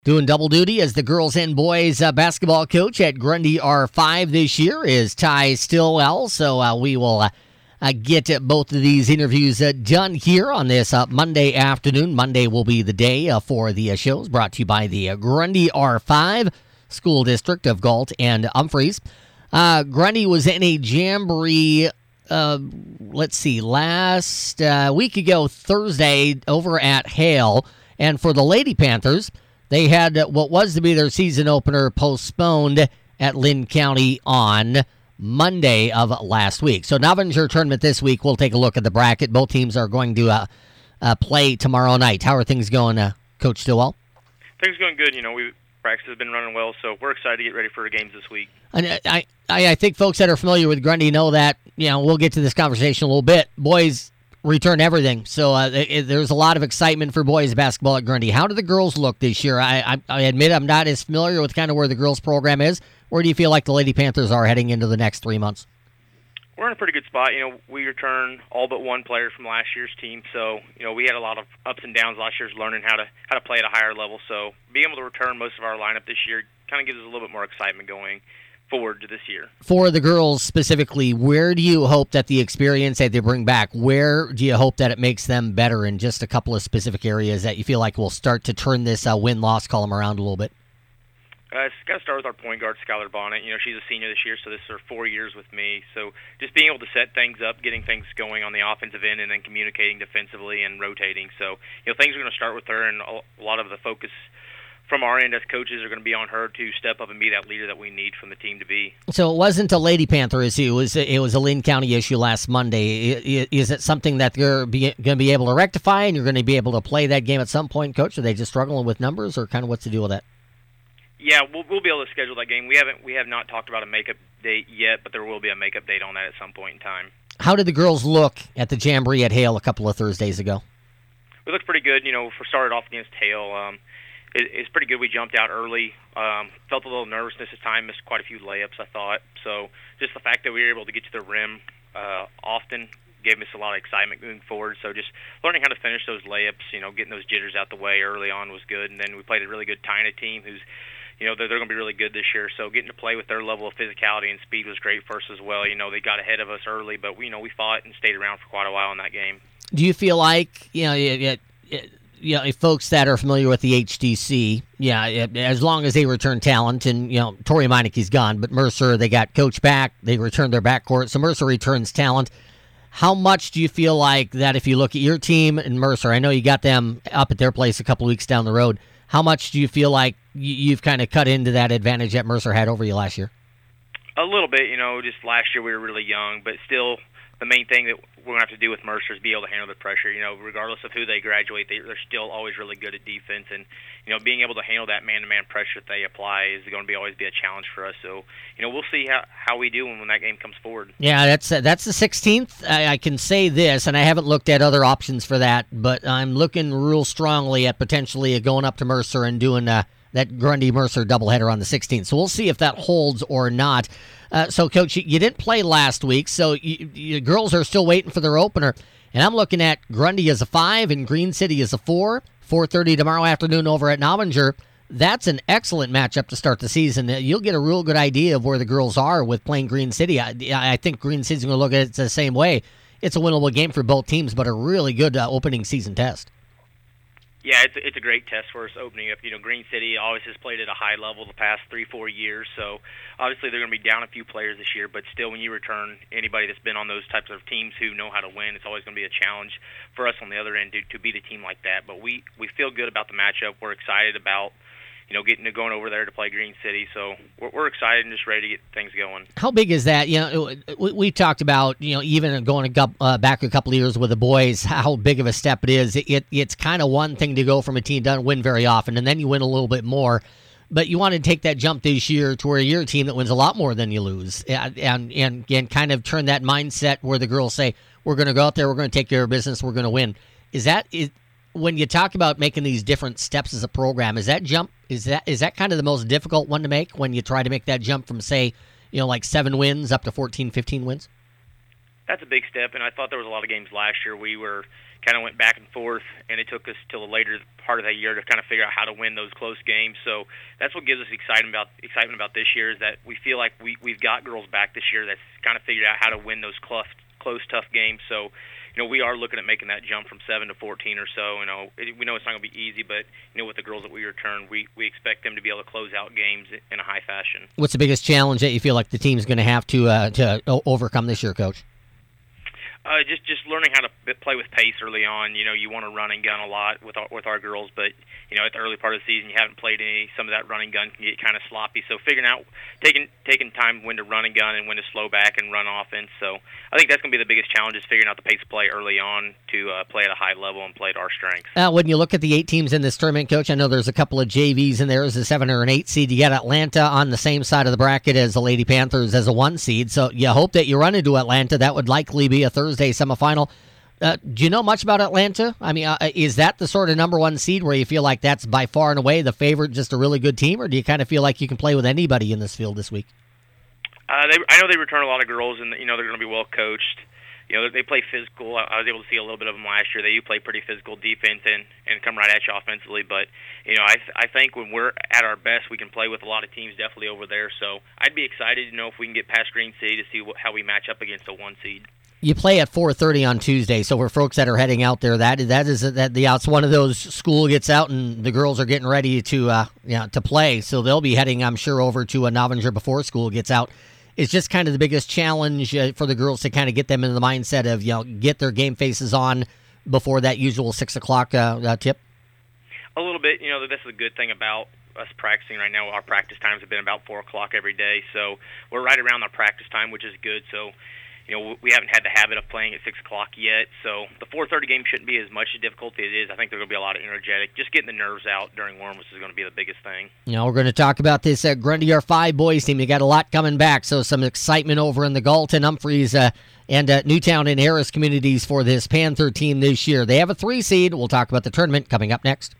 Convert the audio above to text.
Doing double duty as the girls and boys basketball coach at Grundy R5 this year is Ty Stillwell. So we will get both of these interviews done here on this Monday afternoon. Monday will be the day for the shows, brought to you by the Grundy R5 School District of Galt and Humphreys. Grundy was in a jamboree, last week ago, Thursday, over at Hale. And for the Lady Panthers, they had what was to be their season opener postponed at Linn County on Monday of last week. So Novinger tournament this week. We'll take a look at the bracket. Both teams are going to play tomorrow night. How are things going, Coach Stillwell? Things going good. Practice has been running well, so we're excited to get ready for the games this week. And I think folks that are familiar with Grundy know that, we'll get to this conversation a little bit. Boys return everything, so there's a lot of excitement for boys basketball at Grundy. How do the girls look this year? I admit I'm not as familiar with kind of where the girls program is. Where do you feel like the Lady Panthers are heading into the next 3 months? We're in a pretty good spot. We returned all but one player from last year's team, so we had a lot of ups and downs last year, learning how to play at a higher level. So being able to return most of our lineup this year kind of gives us a little bit more excitement going forward to this year. For the girls specifically, where do you hope that the experience that they bring back, where do you hope that it makes them better in just a couple of specific areas that you feel like will start to turn this win-loss column around a little bit? It's got to start with our point guard, Skylar Bonnet. She's a senior this year, so this is her 4 years with me. So just being able to set things up, getting things going on the offensive end, and then communicating defensively and rotating. So, things are going to start with her, and a lot of the focus from our end as coaches are going to be on her to step up and be that leader that we need from the team to be. So it wasn't a Lady Panther issue. It was a Linn County issue last Monday. Is it something that they're going to be able to rectify, and you're going to be able to play that game at some point, Coach? Are they just struggling with numbers, or kind of what's the deal with that? Yeah, we'll be able to schedule that game. We have not talked about a makeup date yet, but there will be a makeup date on that at some point in time. How did the girls look at the Jamboree at Hale a couple of Thursdays ago? We looked pretty good. Started off against Hale. It's pretty good. We jumped out early. Felt a little nervousness at time. Missed quite a few layups, I thought. So just the fact that we were able to get to the rim often gave us a lot of excitement moving forward. So just learning how to finish those layups, getting those jitters out the way early on was good. And then we played a really good Tyna team who's they're going to be really good this year. So getting to play with their level of physicality and speed was great for us as well. They got ahead of us early, but we fought and stayed around for quite a while in that game. Do you feel like, folks that are familiar with the HDC, as long as they return talent, and, Tori Meinecke's gone, but Mercer, they got coach back, they returned their backcourt, so Mercer returns talent. How much do you feel like that if you look at your team and Mercer, I know you got them up at their place a couple weeks down the road, how much do you feel like you've kind of cut into that advantage that Mercer had over you last year? A little bit, just last year we were really young, but still the main thing that we're going to have to do with Mercer is be able to handle the pressure. Regardless of who they graduate, they're still always really good at defense, and being able to handle that man-to-man pressure that they apply is going to always be a challenge for us. So we'll see how we do when that game comes forward. Yeah, that's the 16th. I can say this, and I haven't looked at other options for that, but I'm looking real strongly at potentially going up to Mercer and doing that Grundy-Mercer doubleheader on the 16th. So we'll see if that holds or not. So, Coach, you didn't play last week, so you girls are still waiting for their opener. And I'm looking at Grundy as a 5 and Green City as a 4, 4:30 tomorrow afternoon over at Novinger. That's an excellent matchup to start the season. You'll get a real good idea of where the girls are with playing Green City. I think Green City's going to look at it the same way. It's a winnable game for both teams, but a really good opening season test. Yeah, it's a great test for us opening up. Green City always has played at a high level the past 3-4 years, so obviously they're going to be down a few players this year, but still when you return anybody that's been on those types of teams who know how to win, it's always going to be a challenge for us on the other end to beat a team like that. But we feel good about the matchup. We're excited about going over there to play Green City. So we're excited and just ready to get things going. How big is that? We talked about, even going back a couple of years with the boys, how big of a step it is. It's kind of one thing to go from a team that doesn't win very often, and then you win a little bit more. But you want to take that jump this year to where you're a team that wins a lot more than you lose, and kind of turn that mindset where the girls say, we're going to go out there, we're going to take care of business, we're going to win. When you talk about making these different steps as a program, is that kind of the most difficult one to make when you try to make that jump from, say, like 7 wins up to 14, 15 wins? That's a big step, and I thought there was a lot of games last year we were, kind of went back and forth, and it took us till the later part of that year to kind of figure out how to win those close games. So that's what gives us excitement about this year, is that we feel like we've got girls back this year that's kind of figured out how to win those close, tough games. So, we are looking at making that jump from 7 to 14 or so. We know it's not going to be easy, but with the girls that we return, we expect them to be able to close out games in a high fashion. What's the biggest challenge that you feel like the team's going to have to overcome this year, Coach? Just learning how to play with pace early on. You want to run and gun a lot with our girls, but at the early part of the season, you haven't played any. Some of that run and gun can get kind of sloppy. So figuring out taking time when to run and gun and when to slow back and run offense. So I think that's going to be the biggest challenge, is figuring out the pace of play early on to play at a high level and play to our strengths. When you look at the 8 teams in this tournament, Coach, I know there's a couple of JVs in there as a 7 or an 8 seed. You got Atlanta on the same side of the bracket as the Lady Panthers as a 1 seed. So you hope that you run into Atlanta. That would likely be a Thursday semifinal. Do you know much about Atlanta? I mean, is that the sort of number 1 seed where you feel like that's by far and away the favorite, just a really good team, or do you kind of feel like you can play with anybody in this field this week? I know they return a lot of girls, and they're going to be well coached. They play physical. I was able to see a little bit of them last year. They do play pretty physical defense and come right at you offensively. But I think when we're at our best, we can play with a lot of teams definitely over there. So I'd be excited if we can get past Green City to see how we match up against a 1 seed. You play at 4:30 on Tuesday, so for folks that are heading out there, it's one of those, school gets out and the girls are getting ready to play, so they'll be heading, I'm sure, over to Novinger before school gets out. It's just kind of the biggest challenge for the girls to kind of get them in the mindset of get their game faces on before that usual 6 o'clock tip. A little bit, this is a good thing about us practicing right now. Our practice times have been about 4 o'clock every day, so we're right around our practice time, which is good. So we haven't had the habit of playing at 6 o'clock yet, so the 4:30 game shouldn't be as much a difficulty as it is. I think there's going to be a lot of energetic. Just getting the nerves out during warm-ups is going to be the biggest thing. We're going to talk about this Grundy R5 boys team. You got a lot coming back, so some excitement over in the Galton, Humphreys, and Newtown and Harris communities for this Panther team this year. They have a 3 seed. We'll talk about the tournament coming up next.